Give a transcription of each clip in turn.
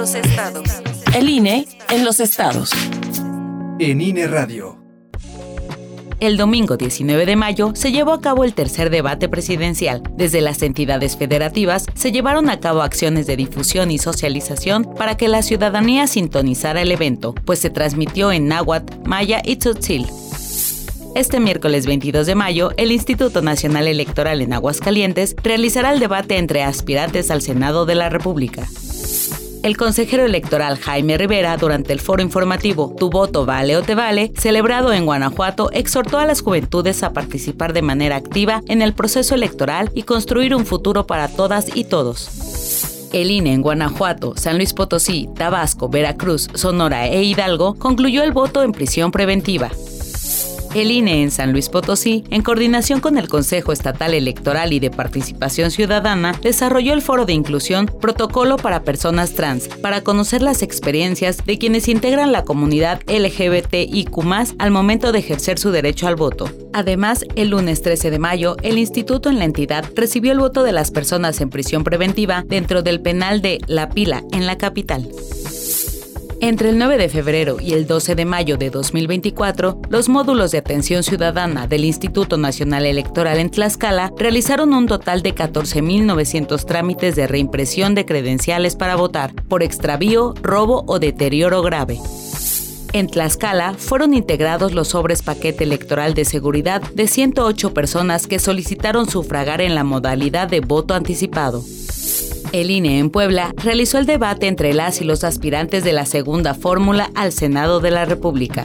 los estados. El INE en los estados. En INE Radio. El domingo 19 de mayo se llevó a cabo el tercer debate presidencial. Desde las entidades federativas se llevaron a cabo acciones de difusión y socialización para que la ciudadanía sintonizara el evento, pues se transmitió en náhuatl, maya y tzotzil. Este miércoles 22 de mayo, el Instituto Nacional Electoral en Aguascalientes realizará el debate entre aspirantes al Senado de la República. El consejero electoral Jaime Rivera, durante el foro informativo Tu voto vale o te vale, celebrado en Guanajuato, exhortó a las juventudes a participar de manera activa en el proceso electoral y construir un futuro para todas y todos. El INE en Guanajuato, San Luis Potosí, Tabasco, Veracruz, Sonora e Hidalgo concluyó el voto en prisión preventiva. El INE en San Luis Potosí, en coordinación con el Consejo Estatal Electoral y de Participación Ciudadana, desarrolló el foro de inclusión Protocolo para Personas Trans, para conocer las experiencias de quienes integran la comunidad LGBTIQ+, al momento de ejercer su derecho al voto. Además, el lunes 13 de mayo, el instituto en la entidad recibió el voto de las personas en prisión preventiva dentro del penal de La Pila, en la capital. Entre el 9 de febrero y el 12 de mayo de 2024, los módulos de atención ciudadana del Instituto Nacional Electoral en Tlaxcala realizaron un total de 14,900 trámites de reimpresión de credenciales para votar por extravío, robo o deterioro grave. En Tlaxcala fueron integrados los sobres paquete electoral de seguridad de 108 personas que solicitaron sufragar en la modalidad de voto anticipado. El INE en Puebla realizó el debate entre las y los aspirantes de la segunda fórmula al Senado de la República.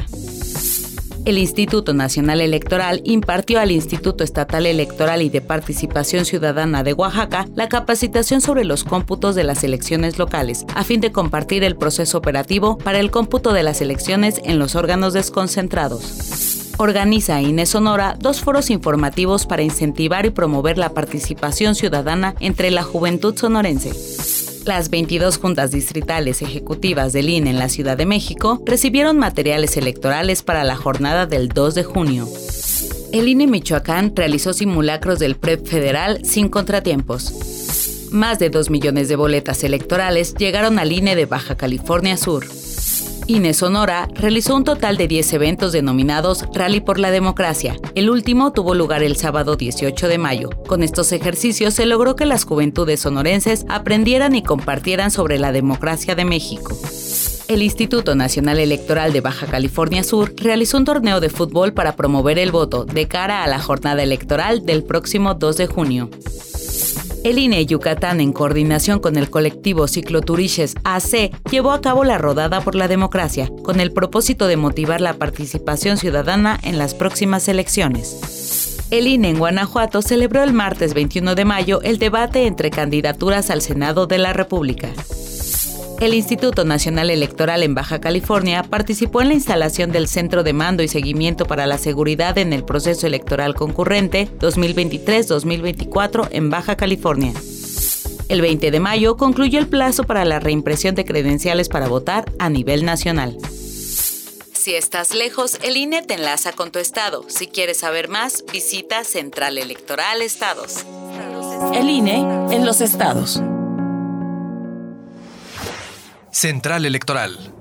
El Instituto Nacional Electoral impartió al Instituto Estatal Electoral y de Participación Ciudadana de Oaxaca la capacitación sobre los cómputos de las elecciones locales, a fin de compartir el proceso operativo para el cómputo de las elecciones en los órganos desconcentrados. Organiza INE Sonora 2 foros informativos para incentivar y promover la participación ciudadana entre la juventud sonorense. Las 22 juntas distritales ejecutivas del INE en la Ciudad de México recibieron materiales electorales para la jornada del 2 de junio. El INE Michoacán realizó simulacros del PREP federal sin contratiempos. Más de 2 millones de boletas electorales llegaron al INE de Baja California Sur. INE Sonora realizó un total de 10 eventos denominados Rally por la Democracia. El último tuvo lugar el sábado 18 de mayo. Con estos ejercicios se logró que las juventudes sonorenses aprendieran y compartieran sobre la democracia de México. El Instituto Nacional Electoral de Baja California Sur realizó un torneo de fútbol para promover el voto de cara a la jornada electoral del próximo 2 de junio. El INE Yucatán, en coordinación con el colectivo Cicloturiches AC, llevó a cabo la Rodada por la Democracia, con el propósito de motivar la participación ciudadana en las próximas elecciones. El INE en Guanajuato celebró el martes 21 de mayo el debate entre candidaturas al Senado de la República. El Instituto Nacional Electoral en Baja California participó en la instalación del Centro de Mando y Seguimiento para la Seguridad en el Proceso Electoral Concurrente 2023-2024 en Baja California. El 20 de mayo concluyó el plazo para la reimpresión de credenciales para votar a nivel nacional. Si estás lejos, el INE te enlaza con tu estado. Si quieres saber más, visita Central Electoral Estados. El INE en los estados. Central Electoral.